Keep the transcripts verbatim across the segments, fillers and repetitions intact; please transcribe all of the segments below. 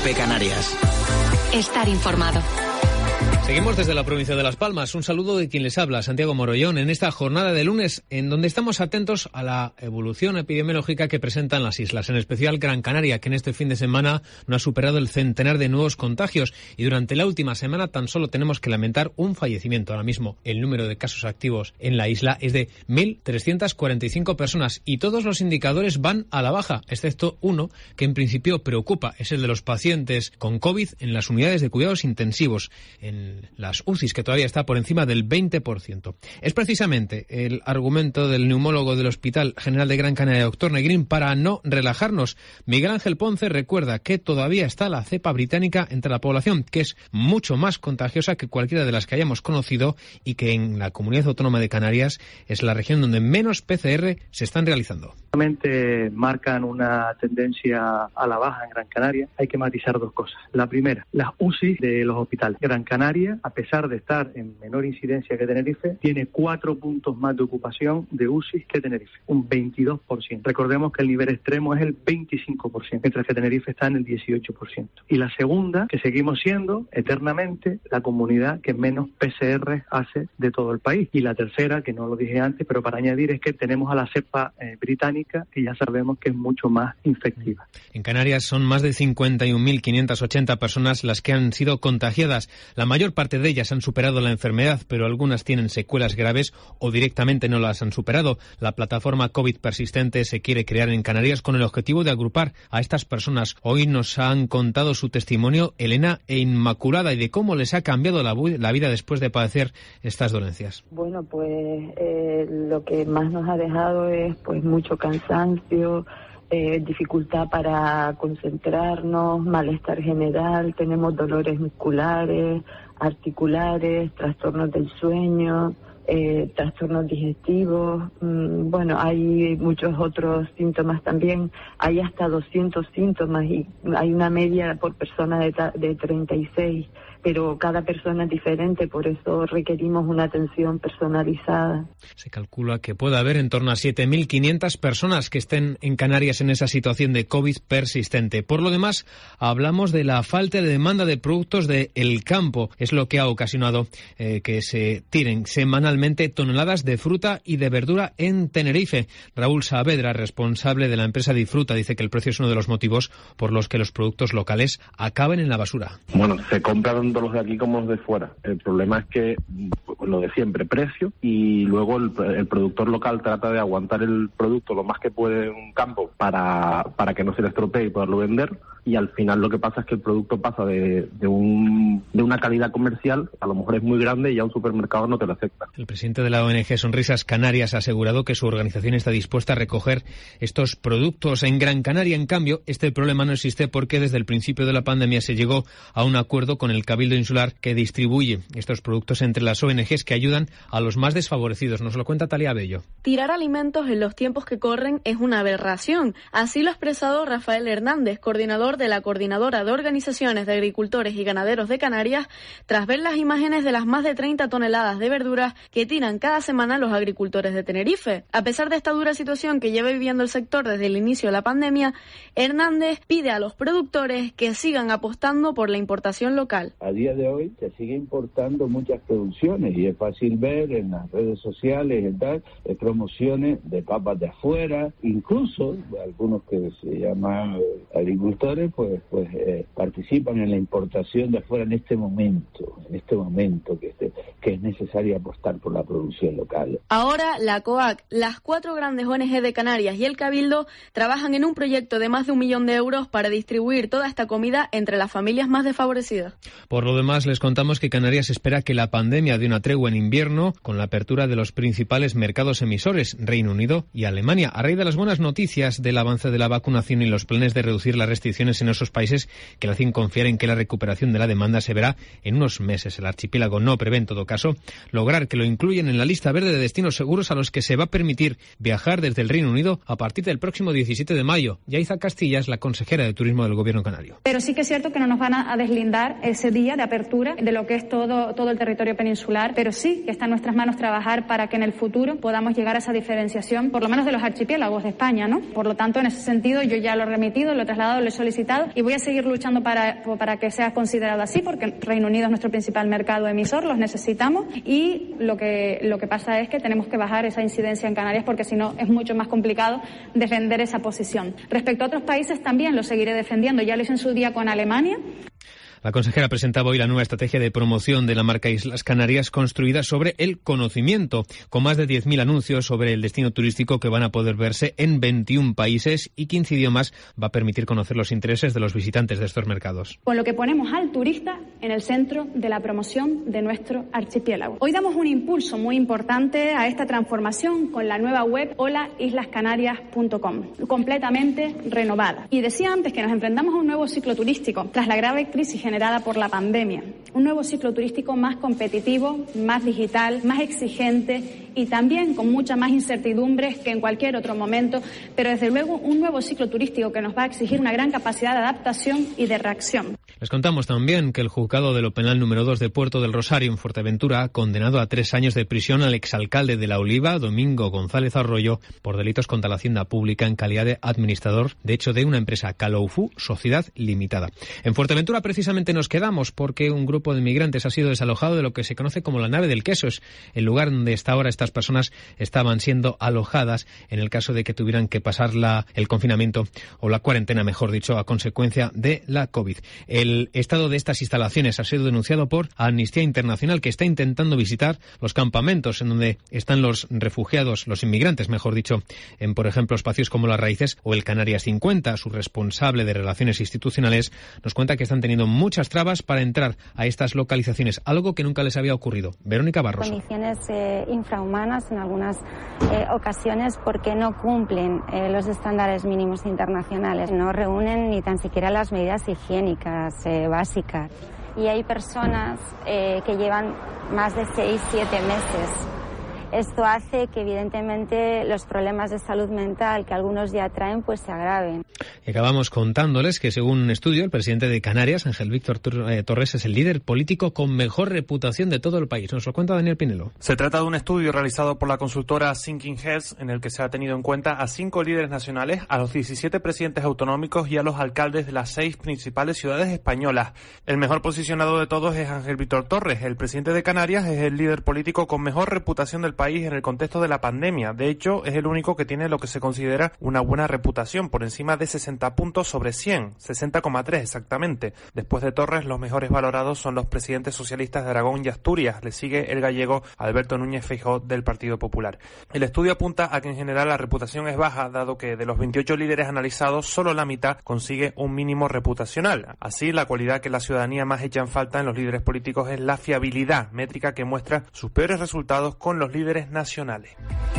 COPE Canarias. Estar informado. Seguimos desde la provincia de Las Palmas. Un saludo de quien les habla, Santiago Morollón, en esta jornada de lunes, en donde estamos atentos a la evolución epidemiológica que presentan las islas, en especial Gran Canaria, que en este fin de semana no ha superado el centenar de nuevos contagios, y durante la última semana tan solo tenemos que lamentar un fallecimiento. Ahora mismo el número de casos activos en la isla es de mil trescientas cuarenta y cinco personas, y todos los indicadores van a la baja, excepto uno que en principio preocupa, es el de los pacientes con COVID en las unidades de cuidados intensivos, en las U C Is, que todavía está por encima del veinte por ciento. Es precisamente el argumento del neumólogo del Hospital General de Gran Canaria, doctor Negrín, para no relajarnos. Miguel Ángel Ponce recuerda que todavía está la cepa británica entre la población, que es mucho más contagiosa que cualquiera de las que hayamos conocido, y que en la Comunidad Autónoma de Canarias es la región donde menos P C R se están realizando. Realmente marcan una tendencia a la baja en Gran Canaria. Hay que matizar dos cosas. La primera, las U C I de los hospitales. Gran Canaria, a pesar de estar en menor incidencia que Tenerife, tiene cuatro puntos más de ocupación de U C I que Tenerife, un veintidós por ciento. Recordemos que el nivel extremo es el veinticinco por ciento, mientras que Tenerife está en el dieciocho por ciento. Y la segunda, que seguimos siendo eternamente la comunidad que menos P C R hace de todo el país. Y la tercera, que no lo dije antes, pero para añadir, es que tenemos a la cepa eh, británica, que ya sabemos que es mucho más infectiva. En Canarias son más de cincuenta y un mil quinientas ochenta personas las que han sido contagiadas. La mayor parte de ellas han superado la enfermedad, pero algunas tienen secuelas graves o directamente no las han superado. La plataforma COVID persistente se quiere crear en Canarias con el objetivo de agrupar a estas personas. Hoy nos han contado su testimonio Elena e Inmaculada, y de cómo les ha cambiado la, la vida después de padecer estas dolencias. Bueno, pues eh, lo que más nos ha dejado es pues mucho cansancio, Eh, dificultad para concentrarnos, malestar general, tenemos dolores musculares, articulares, trastornos del sueño, eh, trastornos digestivos, mm, bueno, hay muchos otros síntomas también, hay hasta doscientos síntomas y hay una media por persona de, ta- de treinta y seis, pero cada persona es diferente, por eso requerimos una atención personalizada. Se calcula que puede haber en torno a siete mil quinientas personas que estén en Canarias en esa situación de COVID persistente. Por lo demás, hablamos de la falta de demanda de productos del campo. Es lo que ha ocasionado eh, que se tiren semanalmente toneladas de fruta y de verdura en Tenerife. Raúl Saavedra, responsable de la empresa Disfruta, dice que el precio es uno de los motivos por los que los productos locales acaben en la basura. Bueno, se compran tanto los de aquí como los de fuera. El problema es que, pues, lo de siempre, precio, y luego el, el productor local trata de aguantar el producto lo más que puede en un campo para, para que no se le estropee y poderlo vender, y al final lo que pasa es que el producto pasa de, de, un, de una calidad comercial, a lo mejor es muy grande y ya un supermercado no te lo acepta. El presidente de la O N G Sonrisas Canarias ha asegurado que su organización está dispuesta a recoger estos productos. En Gran Canaria, en cambio, este problema no existe porque desde el principio de la pandemia se llegó a un acuerdo con el Cabildo Insular que distribuye estos productos entre las O N Ges que ayudan a los más desfavorecidos. Nos lo cuenta Talia Bello. Tirar alimentos en los tiempos que corren es una aberración. Así lo ha expresado Rafael Hernández, coordinador de la Coordinadora de Organizaciones de Agricultores y Ganaderos de Canarias, tras ver las imágenes de las más de treinta toneladas de verduras que tiran cada semana los agricultores de Tenerife. A pesar de esta dura situación que lleva viviendo el sector desde el inicio de la pandemia, Hernández pide a los productores que sigan apostando por la importación local. A día de hoy se sigue importando muchas producciones y es fácil ver en las redes sociales y tal, eh, promociones de papas de afuera, incluso algunos que se llaman eh, agricultores pues pues eh, participan en la importación de afuera en este momento, en este momento que, este, que es necesario apostar por la producción local. Ahora la COAC, las cuatro grandes O N Ge de Canarias y el Cabildo trabajan en un proyecto de más de un millón de euros para distribuir toda esta comida entre las familias más desfavorecidas. Por lo demás, les contamos que Canarias espera que la pandemia dé una tregua en invierno con la apertura de los principales mercados emisores, Reino Unido y Alemania. A raíz de las buenas noticias del avance de la vacunación y los planes de reducir las restricciones en esos países que le hacen confiar en que la recuperación de la demanda se verá en unos meses. El archipiélago no prevé, en todo caso, lograr que lo incluyan en la lista verde de destinos seguros a los que se va a permitir viajar desde el Reino Unido a partir del próximo diecisiete de mayo. Yaiza Castillas, la consejera de Turismo del Gobierno canario. Pero sí que es cierto que no nos van a deslindar ese día vía de apertura de lo que es todo, todo el territorio peninsular, pero sí que está en nuestras manos trabajar para que en el futuro podamos llegar a esa diferenciación, por lo menos de los archipiélagos de España, ¿no? Por lo tanto, en ese sentido, yo ya lo he remitido, lo he trasladado, lo he solicitado y voy a seguir luchando para, para que sea considerado así, porque Reino Unido es nuestro principal mercado emisor, los necesitamos y lo que, lo que pasa es que tenemos que bajar esa incidencia en Canarias porque si no es mucho más complicado defender esa posición. Respecto a otros países también lo seguiré defendiendo, ya lo hice en su día con Alemania. La consejera presentaba hoy la nueva estrategia de promoción de la marca Islas Canarias construida sobre el conocimiento, con más de diez mil anuncios sobre el destino turístico que van a poder verse en veintiún países y quince idiomas va a permitir conocer los intereses de los visitantes de estos mercados. Con lo que ponemos al turista en el centro de la promoción de nuestro archipiélago. Hoy damos un impulso muy importante a esta transformación con la nueva web hola islas canarias punto com, completamente renovada. Y decía antes que nos enfrentamos a un nuevo ciclo turístico tras la grave crisis generada por la pandemia. Un nuevo ciclo turístico más competitivo, más digital, más exigente y también con mucha más incertidumbres que en cualquier otro momento, pero desde luego un nuevo ciclo turístico que nos va a exigir una gran capacidad de adaptación y de reacción. Les contamos también que el juzgado de lo penal número dos de Puerto del Rosario en Fuerteventura ha condenado a tres años de prisión al exalcalde de La Oliva, Domingo González Arroyo, por delitos contra la hacienda pública en calidad de administrador, de hecho, de una empresa Calofú, Sociedad Limitada. En Fuerteventura precisamente nos quedamos porque un grupo de migrantes ha sido desalojado de lo que se conoce como la nave del queso. Es el lugar donde hasta ahora estas personas estaban siendo alojadas en el caso de que tuvieran que pasar la, el confinamiento o la cuarentena, mejor dicho, a consecuencia de la COVID. El estado de estas instalaciones ha sido denunciado por Amnistía Internacional, que está intentando visitar los campamentos en donde están los refugiados, los inmigrantes, mejor dicho, en, por ejemplo, espacios como Las Raíces o el Canarias cincuenta. Su responsable de Relaciones Institucionales nos cuenta que están teniendo muchas trabas para entrar a estas localizaciones, algo que nunca les había ocurrido. Verónica Barroso. Condiciones eh, infrahumanas en algunas eh, ocasiones porque no cumplen eh, los estándares mínimos internacionales, no reúnen ni tan siquiera las medidas higiénicas eh, básicas. Y hay personas eh, que llevan más de seis, siete meses. Esto hace que evidentemente los problemas de salud mental que algunos ya traen pues se agraven. Y acabamos contándoles que según un estudio, el presidente de Canarias, Ángel Víctor Torres, es el líder político con mejor reputación de todo el país. Nos lo cuenta Daniel Pinelo. Se trata de un estudio realizado por la consultora Thinking Heads en el que se ha tenido en cuenta a cinco líderes nacionales, a los diecisiete presidentes autonómicos y a los alcaldes de las seis principales ciudades españolas. El mejor posicionado de todos es Ángel Víctor Torres. El presidente de Canarias es el líder político con mejor reputación del país en el contexto de la pandemia. De hecho, es el único que tiene lo que se considera una buena reputación, por encima de sesenta puntos sobre cien, sesenta coma tres exactamente. Después de Torres, los mejores valorados son los presidentes socialistas de Aragón y Asturias. Le sigue el gallego Alberto Núñez Feijóo del Partido Popular. El estudio apunta a que en general la reputación es baja, dado que de los veintiocho líderes analizados, solo la mitad consigue un mínimo reputacional. Así, la cualidad que la ciudadanía más echa en falta en los líderes políticos es la fiabilidad, métrica que muestra sus peores resultados con los líderes nacionales.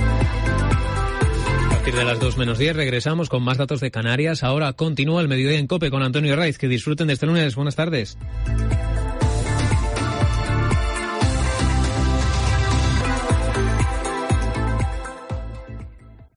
A partir de las dos menos diez regresamos con más datos de Canarias. Ahora continúa el mediodía en COPE con Antonio Raiz. Que disfruten de este lunes. Buenas tardes.